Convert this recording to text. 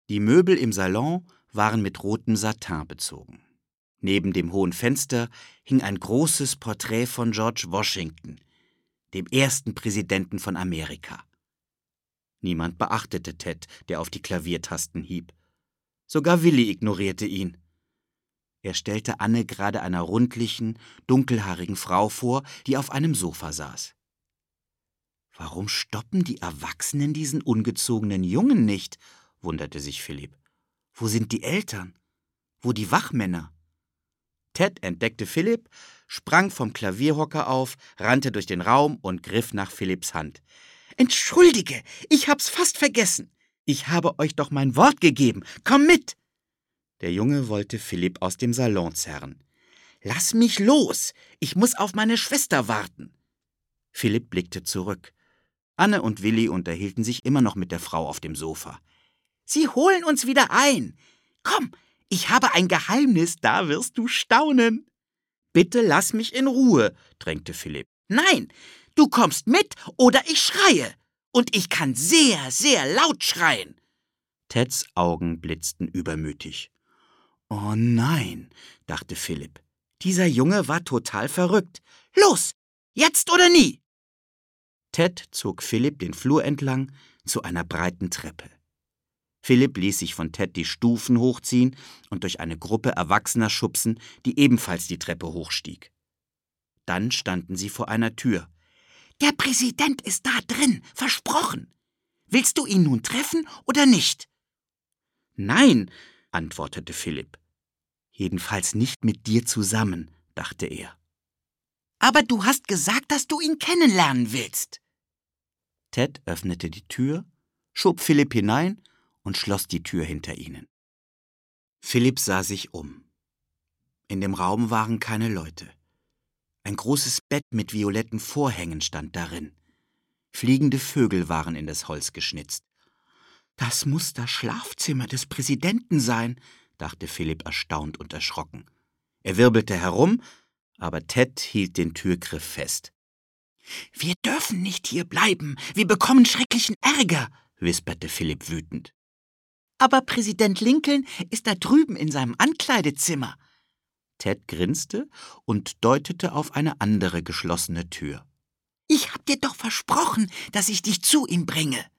Die Möbel im Salon waren mit rotem Satin bezogen. Neben dem hohen Fenster hing ein großes Porträt von George Washington, dem ersten Präsidenten von Amerika. Niemand beachtete Ted, der auf die Klaviertasten hieb. Sogar Willi ignorierte ihn. Er stellte Anne gerade einer rundlichen, dunkelhaarigen Frau vor, die auf einem Sofa saß. »Warum stoppen die Erwachsenen diesen ungezogenen Jungen nicht?« wunderte sich Philipp. »Wo sind die Eltern? Wo die Wachmänner?« Ted entdeckte Philipp, sprang vom Klavierhocker auf, rannte durch den Raum und griff nach Philipps Hand. »Entschuldige, ich hab's fast vergessen. Ich habe euch doch mein Wort gegeben. Komm mit!« Der Junge wollte Philipp aus dem Salon zerren. »Lass mich los! Ich muss auf meine Schwester warten!« Philipp blickte zurück. Anne und Willi unterhielten sich immer noch mit der Frau auf dem Sofa. »Sie holen uns wieder ein! Komm, ich habe ein Geheimnis, da wirst du staunen!« »Bitte lass mich in Ruhe«, drängte Philipp. »Nein, du kommst mit oder ich schreie. Und ich kann sehr, sehr laut schreien.« Teds Augen blitzten übermütig. »Oh nein«, dachte Philipp. Dieser Junge war total verrückt. »Los, jetzt oder nie!« Ted zog Philipp den Flur entlang zu einer breiten Treppe. Philipp ließ sich von Ted die Stufen hochziehen und durch eine Gruppe Erwachsener schubsen, die ebenfalls die Treppe hochstieg. Dann standen sie vor einer Tür. »Der Präsident ist da drin, versprochen. Willst du ihn nun treffen oder nicht?« »Nein«, antwortete Philipp. »Jedenfalls nicht mit dir zusammen«, dachte er. »Aber du hast gesagt, dass du ihn kennenlernen willst.« Ted öffnete die Tür, schob Philipp hinein und schloss die Tür hinter ihnen. Philipp sah sich um. In dem Raum waren keine Leute. Ein großes Bett mit violetten Vorhängen stand darin. Fliegende Vögel waren in das Holz geschnitzt. »Das muss das Schlafzimmer des Präsidenten sein«, dachte Philipp erstaunt und erschrocken. Er wirbelte herum, aber Ted hielt den Türgriff fest. »Wir dürfen nicht hier bleiben, wir bekommen schrecklichen Ärger«, wisperte Philipp wütend. »Aber Präsident Lincoln ist da drüben in seinem Ankleidezimmer.« Ted grinste und deutete auf eine andere geschlossene Tür. »Ich hab dir doch versprochen, dass ich dich zu ihm bringe.«